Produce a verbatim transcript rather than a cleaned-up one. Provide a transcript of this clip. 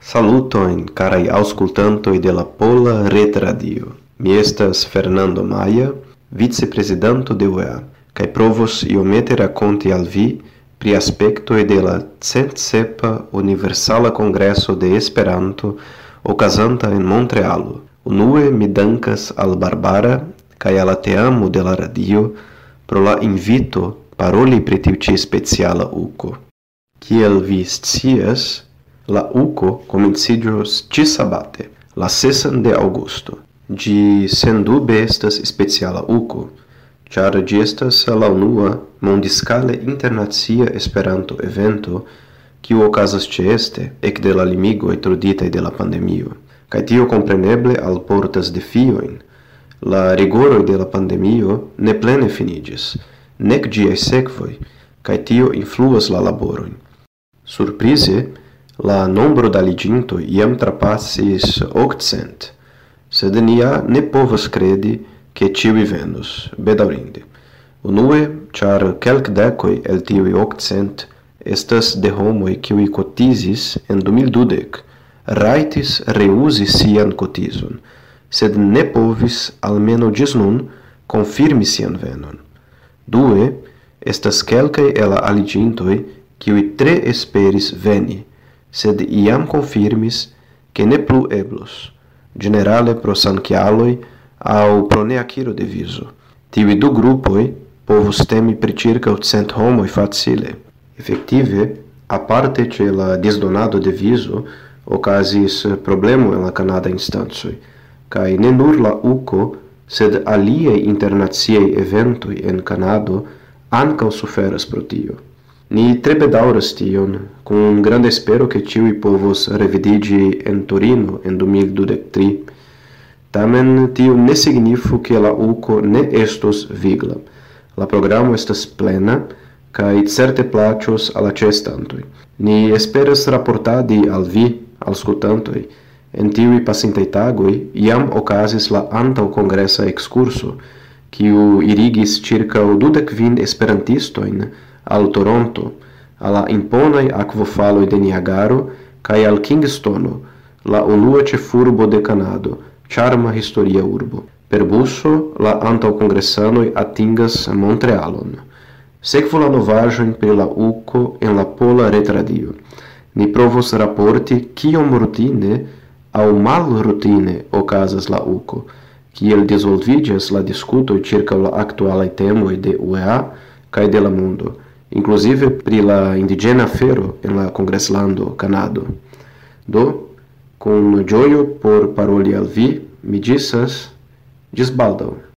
Saluton, carai auscultantoi de la Pola Ret Radio. Mi estas Fernando Maia, vicepresidento de U E A, kaj provos iomete rakonti al vi pri aspektoj de la centsepa Universala Kongreso de Esperanto okazanta en Montrealo. Unue mi dankas al Barbara kaj al la teamo de la radio pro la invito paroli pri tiu ĉi speciala uko. Kiel vi scias, la uko komenciĝos ĉi-sabate, la sesan de aŭgusto. Ĝi sendube estas speciala uko, ĉar ĝi estas la unua mondskale internacia Esperanto-evento, kiu okazas ĉeeste ekde la limigoj truditaj de la pandemio. Kaj tio kompreneble alportas defiojn. La rigoroj de la pandemio ne plene finiĝis, nek ĝiaj sekvoj, kaj tio influas la laborojn. Surprize, la nombro da aliĝintoj jam trapasis okcent, sed ni ja ne povas kredi, ke ĉiuj venos, bedaŭrinde. Unue, ĉar kelkdekoj el tiuj okcent estas de homoj kiuj kotizis en du mil dudek, rajtis reuzi sian kotizon, sed ne povis almeno ĝis nun konfirmi sian venon. Due, estas kelkaj el la aliĝintoj kiuj tre esperis veni, sed iam confirmis che ne plu eblos, generale pro sankialoj aŭ pro neakiro de vizo. Tiuj du grupoj povus temi pri ĉirkaŭ cent homoj facile. Efektive, aparte ĉe la disdonado de vizo, okazis problemo en la kanada instancoj, kaj ne nur la uko, sed aliaj internaciaj eventoj en Kanado ankaŭ suferas pro tio. Ni tre bedaŭras tion, kun granda espero ke ĉiuj povos revidiĝi en Torino en du mil dudek tri. Tamen tio ne signifu ke la uko ne estos vigla. La programo estas plena kaj certe plaĉos al la ĉeestantoj. Ni esperas raportadi al vi, aŭskultantoj, en tiuj pasintaj tagoj jam okazis la antaŭkongresa ekskurso, kiu irigis ĉirkaŭ dudek kvin esperantistojn al Toronto, al la imponaj akvofaloj de Niagaro kaj al Kingstono, la unua ĉefurbo de Kanado, ĉarma historia urbo. Per buso la antaŭkongresanoj atingas Montrealon. Sekvu la novaĵojn pri la uko en la Pola Ret Radio. Ni provos raporti kiom rutine aŭ malrutine okazas la uko, kiel disvolviĝas la diskutoj ĉirkaŭ la aktualaj temoj de U E A kaj de la mondo, inclusive pri la indigena afero en la kongreslando Kanado. Do, kun ĝojo por paroli al vi, mi ĝisas, ĝis baldaŭ.